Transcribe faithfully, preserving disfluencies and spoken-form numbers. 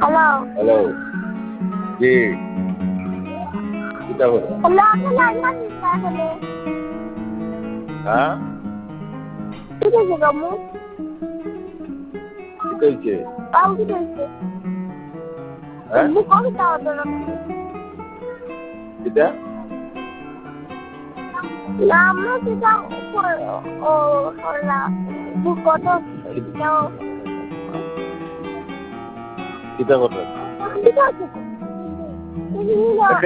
hello hello জি কিতা বলো hello আমি লাইন দিতে হলে হ্যাঁ ঠিক আছে রামু কি কইছে তাও কি হইছে হ্যাঁ মুখ করে দাও দাও কিতা না আমরা সেটা ও হলা মুখ কত দাও কিতা কথা ঠিক আছে